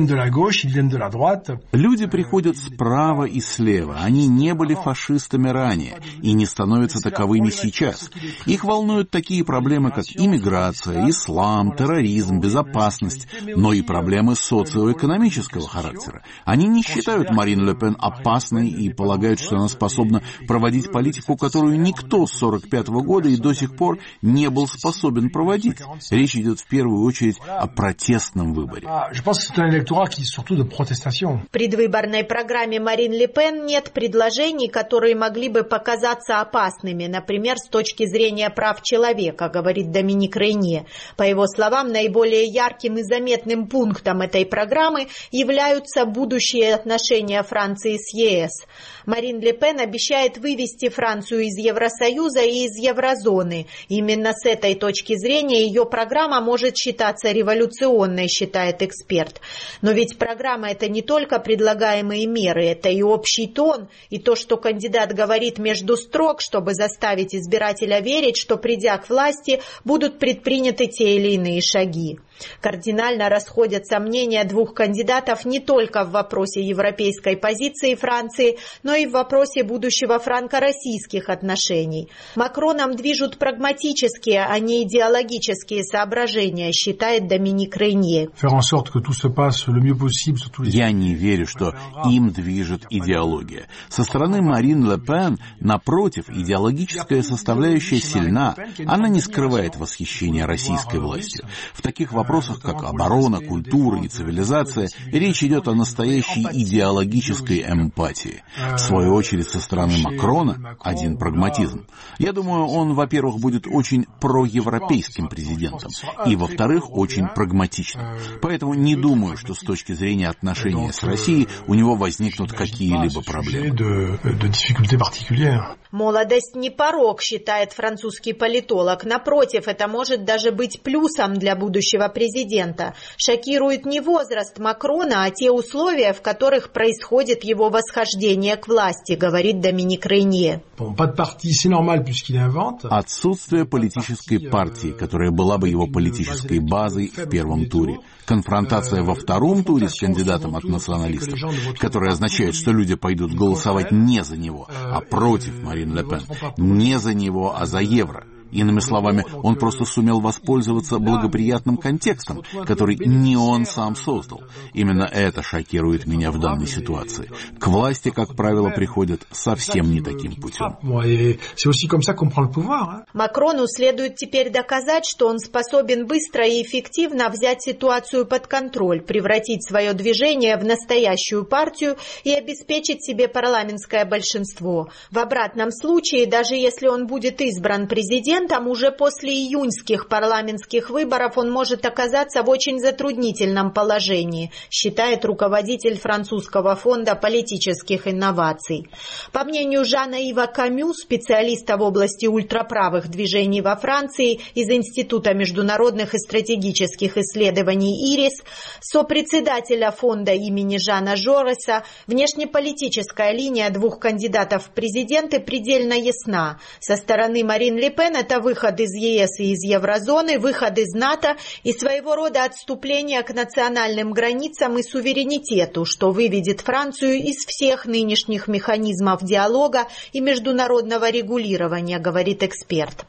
Люди приходят справа и слева. Они не были фашистами ранее и не становятся таковыми сейчас. Их волнуют такие проблемы, как иммиграция, ислам, терроризм, безопасность, но и проблемы социоэкономического характера. Они не считают Марин Ле Пен опасной и полагают, что она способна проводить политику, которую никто с 1945 года и до сих пор не был способен проводить. Речь идет в первую очередь о протестном выборе. В предвыборной программе Марин Ле Пен нет предложений, которые могли бы показаться опасными, например, с точки зрения прав человека, говорит Доминик Рейнье. По его словам, наиболее ярким и заметным пунктом этой программы являются будущие отношения Франции с ЕС. Марин Ле Пен обещает вывести Францию из Евросоюза и из еврозоны. Именно с этой точки зрения ее программа может считаться революционной, считает эксперт. Но ведь программа — это не только предлагаемые меры, это и общий тон, и то, что кандидат говорит между строк, чтобы заставить избирателя верить, что, придя к власти, будут предприняты те или иные шаги. Кардинально расходятся мнения двух кандидатов не только в вопросе европейской позиции Франции, но и в вопросе будущего франко-российских отношений. Макроном движут прагматические, а не идеологические соображения, считает Доминик Рейнье. Я не верю, что им движет идеология. Со стороны Марин Ле Пен, напротив, идеологическая составляющая сильна. Она не скрывает восхищения российской властью. В таких вопросах, как оборона, культура и цивилизация, речь идет о настоящей идеологической эмпатии. В свою очередь, со стороны Макрона один прагматизм. Я думаю, он, во-первых, будет очень проевропейским президентом, и, во-вторых, очень прагматичным. Поэтому не думаю, что с точки зрения отношений с Россией у него возникнут какие-либо проблемы. Молодость не порок, считает французский политолог. Напротив, это может даже быть плюсом для будущего президента. Шокирует не возраст Макрона, а те условия, в которых происходит его восхождение к власти, говорит Доминик Рейнье. Отсутствие политической партии, которая была бы его политической базой в первом туре. Конфронтация во втором туре с кандидатом от националистов, которая означает, что люди пойдут голосовать не за него, а против Марин Ле Пен. Не за него, а за евро. Иными словами, он просто сумел воспользоваться благоприятным контекстом, который не он сам создал. Именно это шокирует меня в данной ситуации. К власти, как правило, приходят совсем не таким путем. Макрону следует теперь доказать, что он способен быстро и эффективно взять ситуацию под контроль, превратить свое движение в настоящую партию и обеспечить себе парламентское большинство. В обратном случае, даже если он будет избран президентом, уже после июньских парламентских выборов он может оказаться в очень затруднительном положении, считает руководитель французского фонда политических инноваций. По мнению Жана-Ива Камю, специалиста в области ультраправых движений во Франции из Института международных и стратегических исследований ИРИС, сопредседателя фонда имени Жана Жореса, внешнеполитическая линия двух кандидатов в президенты предельно ясна. Со стороны Марин Ле Пен это выход из ЕС и из еврозоны, выход из НАТО и своего рода отступление к национальным границам и суверенитету, что выведет Францию из всех нынешних механизмов диалога и международного регулирования, говорит эксперт.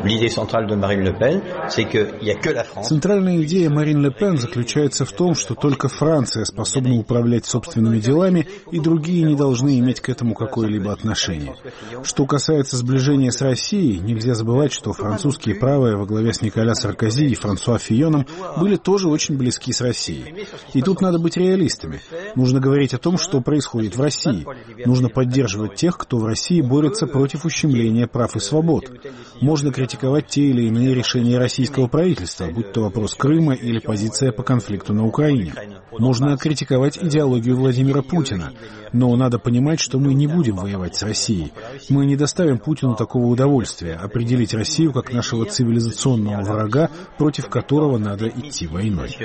Центральная идея Марин Ле Пен заключается в том, что только Франция способна управлять собственными делами, и другие не должны иметь к этому какое-либо отношение. Что касается сближения с Россией, нельзя забывать, что французские правые во главе с Николя Саркози и Франсуа Фийоном были тоже очень близки с Россией. И тут надо быть реалистами. Нужно говорить о том, что происходит в России. Нужно поддерживать тех, кто в России борется против ущемления прав и свобод. Можно критиковать те или иные решения российского правительства, будь то вопрос Крыма или позиция по конфликту на Украине. Можно критиковать идеологию Владимира Путина. Но надо понимать, что мы не будем воевать с Россией. Мы не доставим Путину такого удовольствия определить Россию как нашего цивилизационного врага, против которого надо идти войной.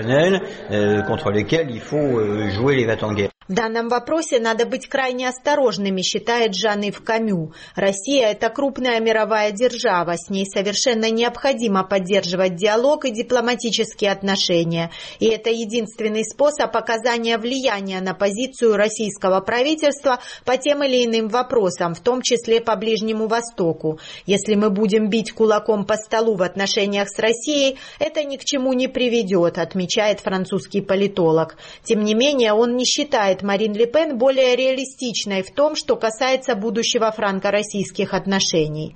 В данном вопросе надо быть крайне осторожными, считает Жан-Ив Камю. Россия – это крупная мировая держава, с ней совершенно необходимо поддерживать диалог и дипломатические отношения. И это единственный способ оказания влияния на позицию российского правительства по тем или иным вопросам, в том числе по Ближнему Востоку. Если мы будем бить кулаком по столу в отношениях с Россией, это ни к чему не приведет, отмечает французский политолог. Тем не менее, он не считает Марин Ле Пен более реалистичной в том, что касается будущего франко-российских отношений.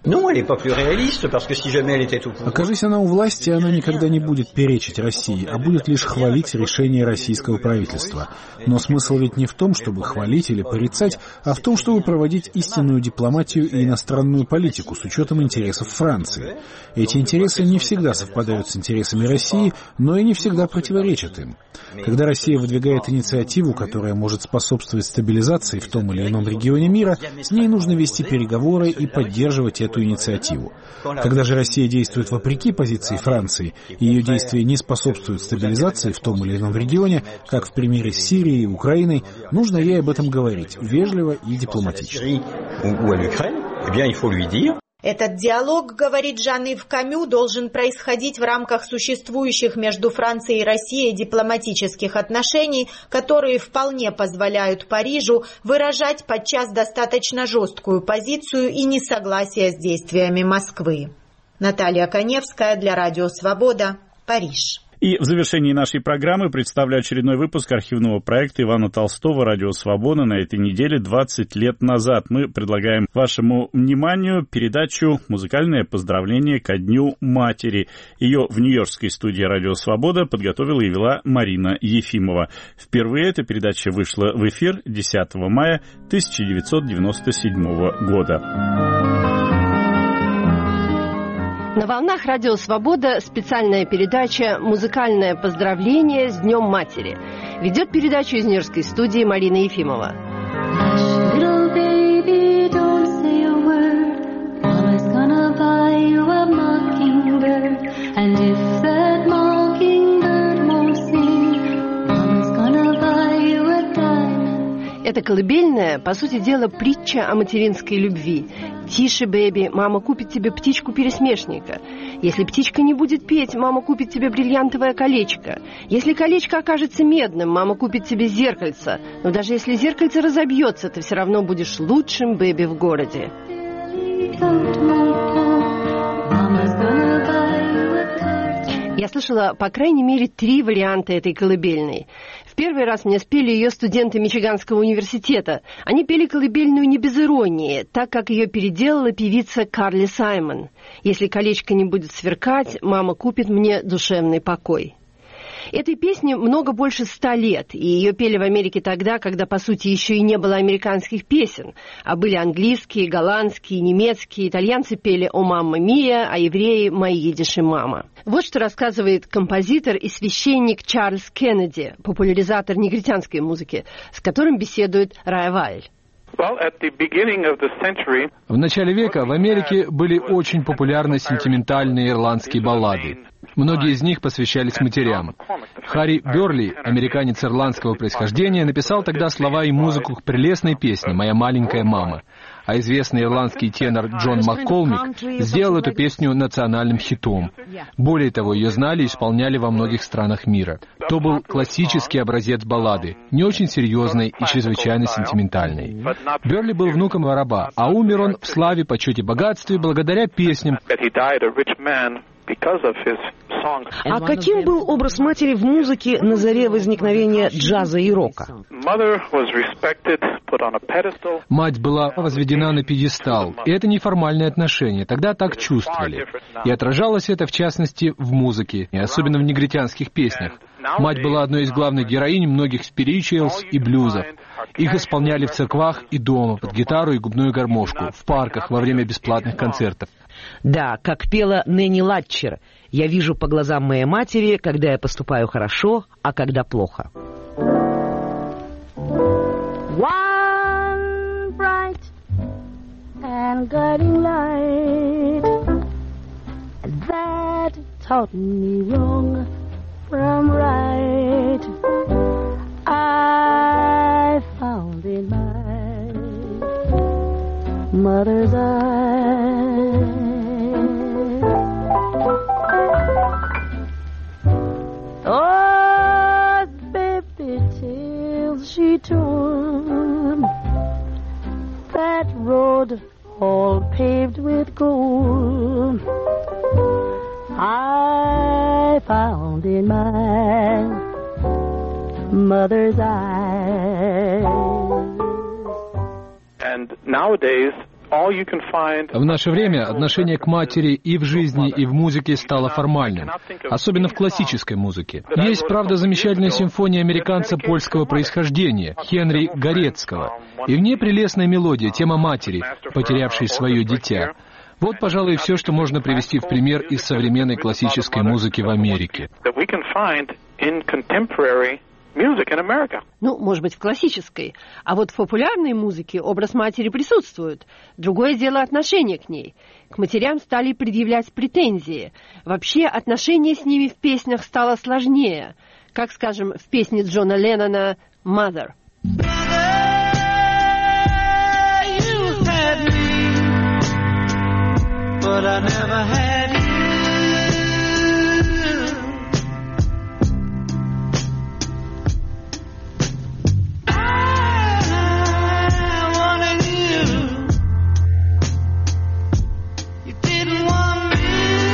Окажись она у власти, она никогда не будет перечить России, а будет лишь хвалить решения российского правительства. Но смысл ведь не в том, чтобы хвалить или порицать, а в том, чтобы проводить истинную дипломатию и иностранную политику с учетом интересов Франции. Эти интересы не всегда совпадают с интересами России, но и не всегда противоречат им. Когда Россия выдвигает инициативу, которая может способствовать стабилизации в том или ином регионе мира, с ней нужно вести переговоры и поддерживать эту инициативу. Когда же Россия действует вопреки позиции Франции, и ее действия не способствуют стабилизации в том или ином регионе, как в примере с Сирией и Украиной, нужно ей об этом говорить, вежливо и дипломатично. Этот диалог, говорит Жан-Ив Камю, должен происходить в рамках существующих между Францией и Россией дипломатических отношений, которые вполне позволяют Парижу выражать подчас достаточно жесткую позицию и несогласие с действиями Москвы. Наталья Коневская для Радио Свобода, Париж. И в завершении нашей программы представлю очередной выпуск архивного проекта Ивана Толстого «Радио Свобода» на этой неделе 20 лет назад. Мы предлагаем вашему вниманию передачу «Музыкальное поздравление ко Дню Матери». Ее в нью-йоркской студии «Радио Свобода» подготовила и вела Марина Ефимова. Впервые эта передача вышла в эфир 10 мая 1997 года. На волнах Радио Свобода специальная передача «Музыкальное поздравление с Днем Матери». Ведет передачу из нью-йоркской студии Марина Ефимова. Это колыбельная, по сути дела, притча о материнской любви. «Тише, бэби, мама купит тебе птичку-пересмешника. Если птичка не будет петь, мама купит тебе бриллиантовое колечко. Если колечко окажется медным, мама купит тебе зеркальце. Но даже если зеркальце разобьется, ты все равно будешь лучшим бэби в городе». Я слышала, по крайней мере, 3 варианта этой колыбельной. В первый раз мне спели ее студенты Мичиганского университета. Они пели колыбельную не без иронии, так как ее переделала певица Карли Саймон. «Если колечко не будет сверкать, мама купит мне душевный покой». Этой песне много больше 100 лет, и ее пели в Америке тогда, когда, по сути, еще и не было американских песен, а были английские, голландские, немецкие. Итальянцы пели «О, мамма мия», а евреи «Мои едиши мама». Вот что рассказывает композитор и священник Чарльз Кеннеди, популяризатор негритянской музыки, с которым беседует Рая Вайль. В начале века в Америке были очень популярны сентиментальные ирландские баллады. Многие из них посвящались матерям. Харри Бёрли, американец ирландского происхождения, написал тогда слова и музыку к прелестной песне «Моя маленькая мама». А известный ирландский тенор Джон Макколмик сделал эту песню национальным хитом. Более того, ее знали и исполняли во многих странах мира. То был классический образец баллады, не очень серьезной и чрезвычайно сентиментальной. Бёрли был внуком раба, а умер он в славе, почете, богатстве благодаря песням. А каким был образ матери в музыке на заре возникновения джаза и рока? Мать была возведена на пьедестал, и это неформальное отношение, тогда так чувствовали. И отражалось это, в частности, в музыке, и особенно в негритянских песнях. Мать была одной из главных героинь многих спиричуэлс и блюзов. Их исполняли в церквах и дома, под гитару и губную гармошку, в парках во время бесплатных концертов. Да, как пела Нэнни Латчер, «Я вижу по глазам моей матери, когда я поступаю хорошо, а когда плохо». One bright and guiding light that taught me wrong from right I found in my mother's eyes. Oh, baby tales she told, that road all paved with gold I found in my mother's eyes. And nowadays, в наше время отношение к матери и в жизни, и в музыке стало формальным, особенно в классической музыке. Есть, правда, замечательная симфония американца польского происхождения Хенри Горецкого, и в ней прелестная мелодия, тема матери, потерявшей свое дитя. Вот, пожалуй, все, что можно привести в пример из современной классической музыки в Америке. Ну, может быть, в классической. А вот в популярной музыке образ матери присутствует. Другое дело отношение к ней. К матерям стали предъявлять претензии. Вообще, отношение с ними в песнях стало сложнее. Как, скажем, в песне Джона Леннона «Mother». But I never had you. I wanted you. You didn't want me.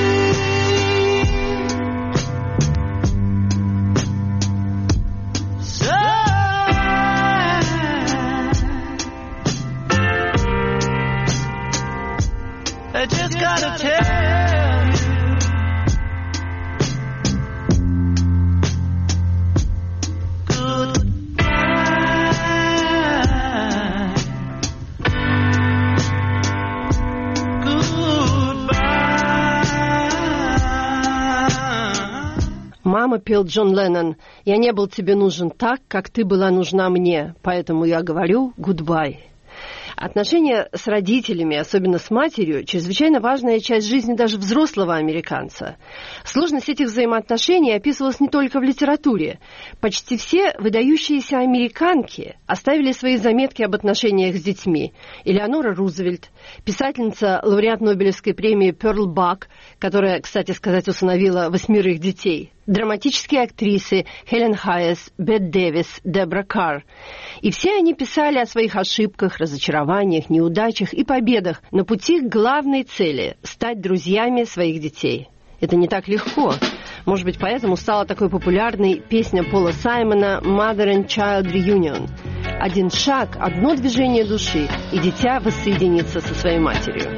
So I just gotta tell you, goodbye, goodbye. Мама, пел Джон Леннон, «Я не был тебе нужен так, как ты была нужна мне, поэтому я говорю goodbye». Отношения с родителями, особенно с матерью, чрезвычайно важная часть жизни даже взрослого американца. Сложность этих взаимоотношений описывалась не только в литературе. Почти все выдающиеся американки оставили свои заметки об отношениях с детьми. Элеонора Рузвельт, писательница, лауреат Нобелевской премии Перл Бак, которая, кстати сказать, усыновила 8 детей. Драматические актрисы Хелен Хайес, Бет Дэвис, Дебра Карр. И все они писали о своих ошибках, разочарованиях, неудачах и победах на пути к главной цели – стать друзьями своих детей. Это не так легко. Может быть, поэтому стала такой популярной песня Пола Саймона «Mother and Child Reunion». Один шаг, одно движение души, и дитя воссоединится со своей матерью.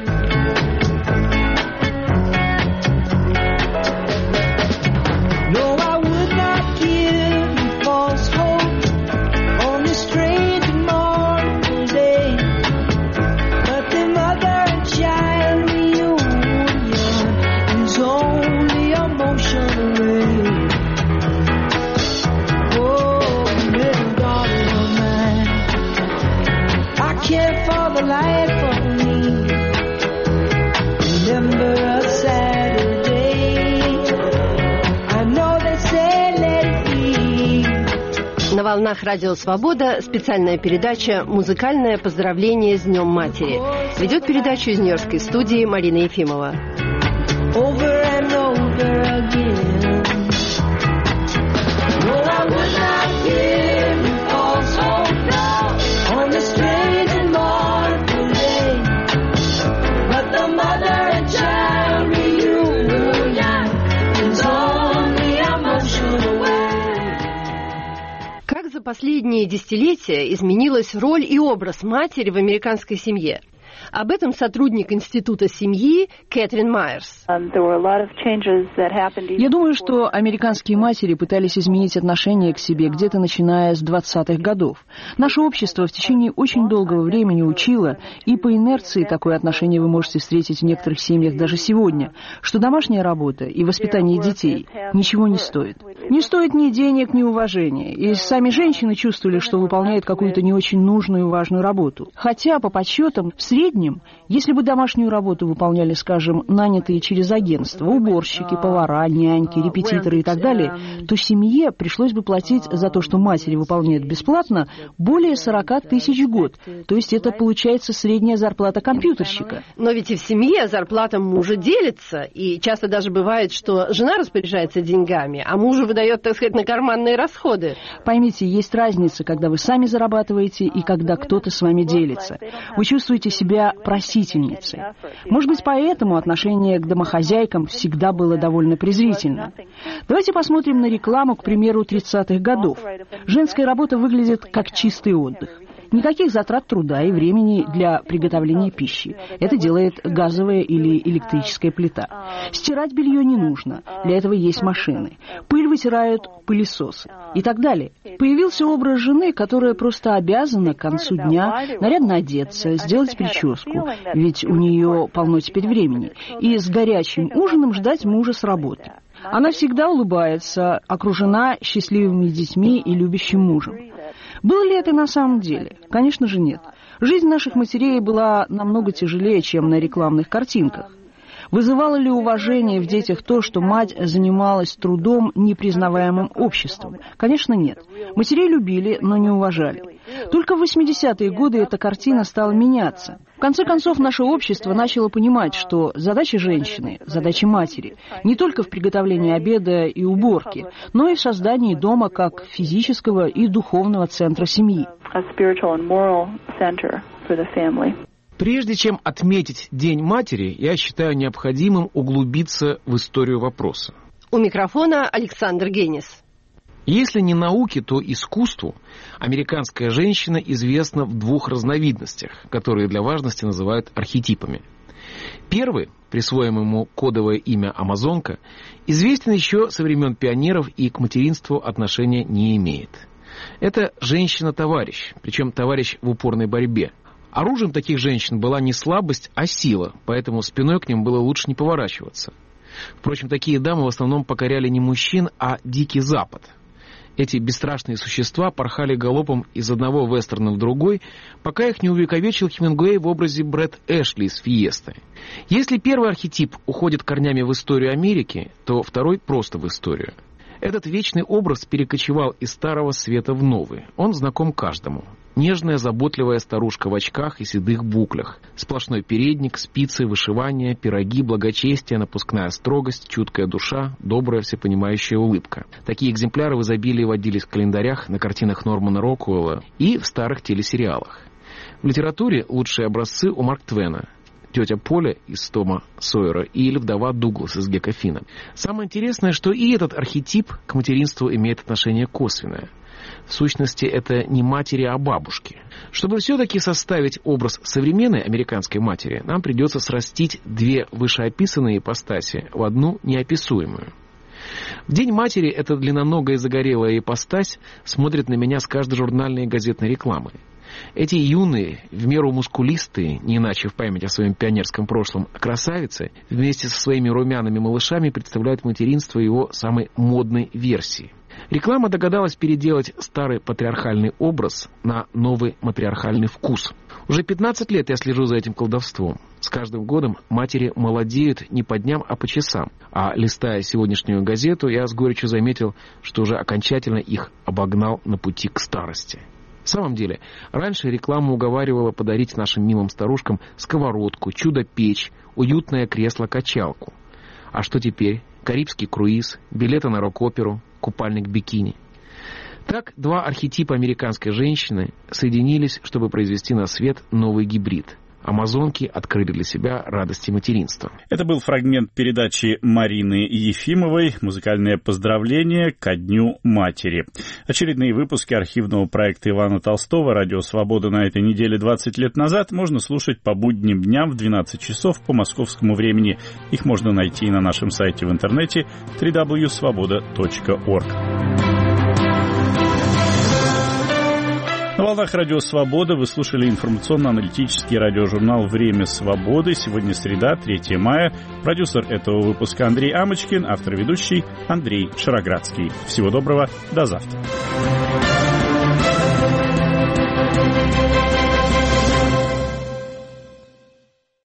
На волнах Радио Свобода специальная передача «Музыкальное поздравление с Днем Матери». Ведет передачу из Нью-Йоркской студии Марина Ефимова. За последние десятилетия изменилась роль и образ матери в американской семье. Об этом сотрудник Института семьи Кэтрин Майерс. Я думаю, что американские матери пытались изменить отношение к себе где-то начиная с 20-х годов. Наше общество в течение очень долгого времени учило, и по инерции такое отношение вы можете встретить в некоторых семьях даже сегодня, что домашняя работа и воспитание детей ничего не стоит. Не стоит ни денег, ни уважения. И сами женщины чувствовали, что выполняют какую-то не очень нужную и важную работу. Хотя, по подсчетам, в среднем, если бы домашнюю работу выполняли, скажем, нанятые через агентство, уборщики, повара, няньки, репетиторы и так далее, то семье пришлось бы платить за то, что матери выполняют бесплатно, более 40 тысяч в год. То есть это получается средняя зарплата компьютерщика. Но ведь и в семье зарплата мужа делится. И часто даже бывает, что жена распоряжается деньгами, а мужу выдает, так сказать, на карманные расходы. Поймите, есть разница, когда вы сами зарабатываете и когда кто-то с вами делится. Вы чувствуете себя просительницей. Может быть, поэтому отношение к домохозяйкам всегда было довольно презрительно. Давайте посмотрим на рекламу, к примеру, 30-х годов. Женская работа выглядит как чистый отдых. Никаких затрат труда и времени для приготовления пищи. Это делает газовая или электрическая плита. Стирать белье не нужно. Для этого есть машины. Пыль вытирают пылесосы и так далее. Появился образ жены, которая просто обязана к концу дня нарядно одеться, сделать прическу, ведь у нее полно теперь времени, и с горячим ужином ждать мужа с работы. Она всегда улыбается, окружена счастливыми детьми и любящим мужем. Было ли это на самом деле? Конечно же нет. Жизнь наших матерей была намного тяжелее, чем на рекламных картинках. Вызывало ли уважение в детях то, что мать занималась трудом, непризнаваемым обществом? Конечно, нет. Матерей любили, но не уважали. Только в 80-е годы эта картина стала меняться. В конце концов, наше общество начало понимать, что задача женщины, задача матери, не только в приготовлении обеда и уборке, но и в создании дома как физического и духовного центра семьи. Прежде чем отметить День матери, я считаю необходимым углубиться в историю вопроса. У микрофона Александр Генис. Если не науке, то искусству американская женщина известна в двух разновидностях, которые для важности называют архетипами. Первый, присвоим ему кодовое имя Амазонка, известен еще со времен пионеров и к материнству отношения не имеет. Это женщина-товарищ, причем товарищ в упорной борьбе. Оружием таких женщин была не слабость, а сила, поэтому спиной к ним было лучше не поворачиваться. Впрочем, такие дамы в основном покоряли не мужчин, а Дикий Запад. Эти бесстрашные существа порхали галопом из одного вестерна в другой, пока их не увековечил Хемингуэй в образе Брэд Эшли из «Фиесты». Если первый архетип уходит корнями в историю Америки, то второй просто в историю. Этот вечный образ перекочевал из Старого Света в Новый. Он знаком каждому. Нежная, заботливая старушка в очках и седых буклях. Сплошной передник, спицы, вышивание, пироги, благочестие, напускная строгость, чуткая душа, добрая, всепонимающая улыбка. Такие экземпляры в изобилии водились в календарях, на картинах Нормана Рокуэлла и в старых телесериалах. В литературе лучшие образцы у Марк Твена. тетя Поля из Тома Сойера или вдова Дуглас из Гека Финна. Самое интересное, что и этот архетип к материнству имеет отношение косвенное. В сущности, это не матери, а бабушки. Чтобы все-таки составить образ современной американской матери, нам придется срастить две вышеописанные ипостаси в одну неописуемую. В День матери эта длинноногая загорелая ипостась смотрит на меня с каждой журнальной и газетной рекламы. Эти юные, в меру мускулистые, не иначе в память о своем пионерском прошлом, красавицы, вместе со своими румяными малышами представляют материнство его самой модной версии. Реклама догадалась переделать старый патриархальный образ на новый матриархальный вкус. Уже 15 лет я слежу за этим колдовством. С каждым годом матери молодеют не по дням, а по часам. А листая сегодняшнюю газету, я с горечью заметил, что уже окончательно их обогнал на пути к старости. В самом деле, раньше реклама уговаривала подарить нашим милым старушкам сковородку, чудо-печь, уютное кресло-качалку. А что теперь? Карибский круиз, билеты на рок-оперу, купальник-бикини. Так, два архетипа американской женщины соединились, чтобы произвести на свет новый гибрид. Амазонки открыли для себя радости материнства. Это был фрагмент передачи Марины Ефимовой «Музыкальное поздравление ко Дню матери». Очередные выпуски архивного проекта Ивана Толстого «Радио Свобода» на этой неделе 20 лет назад можно слушать по будним дням в 12 часов по московскому времени. Их можно найти на нашем сайте в интернете www.svoboda.org. На волнах Радио Свобода вы слушали информационно-аналитический радиожурнал «Время свободы». Сегодня среда, 3 мая. Продюсер этого выпуска Андрей Амочкин, автор-ведущий Андрей Шароградский. Всего доброго, до завтра.